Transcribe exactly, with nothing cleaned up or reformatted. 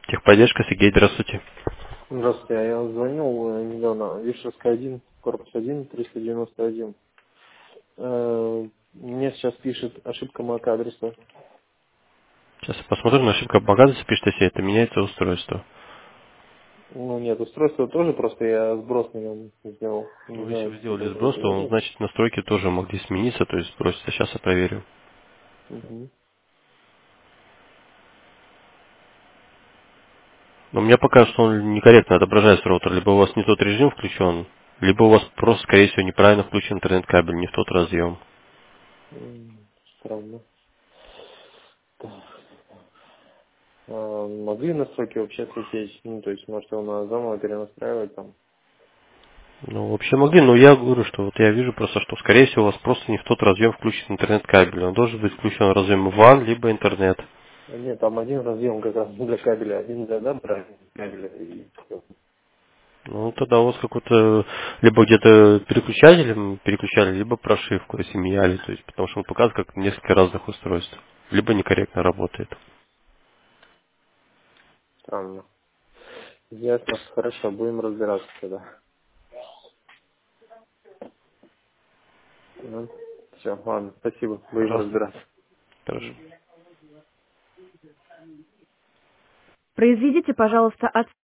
Техподдержка, Сергей, здравствуйте. Здравствуйте, а я звонил э, недавно, Вишерская один, корпус один, триста девяносто один. Э, Мне сейчас пишет ошибка эм эй эй-адреса. Сейчас я посмотрю, на ошибка показывается, пишет, если это меняется устройство. Ну нет, устройство тоже, просто я сброс на нем сделал. Не Ну, если знаю, вы что сделали это сброс, это то, или он, нет. значит, настройки тоже могли смениться, то есть сброситься. Сейчас я проверю. Мгм. Но мне покажется, что он некорректно отображается роутер. Либо у вас не тот режим включен, либо у вас просто, скорее всего, неправильно включен интернет-кабель, не в тот разъем. М, Странно. Так. А могли настройки вообще слететь? Ну, то есть, может, его надо заново перенастраивать там? Ну, вообще могли, но я говорю, что вот я вижу просто, что, скорее всего, у вас просто не в тот разъем включен интернет-кабель. Он должен быть включен разъем ван, либо интернет. А нет, там один разъем как раз для кабеля, один для дабра кабеля и всё. Ну, тогда у вас какой-то, либо где-то переключателем переключали, либо прошивку, если меняли, то есть, потому что он показывает как несколько разных устройств. Либо некорректно работает. Странно. Ясно, хорошо, будем разбираться тогда. Ну, все, ладно, спасибо, будем Пожалуйста. разбираться. Хорошо. Произведите, пожалуйста, от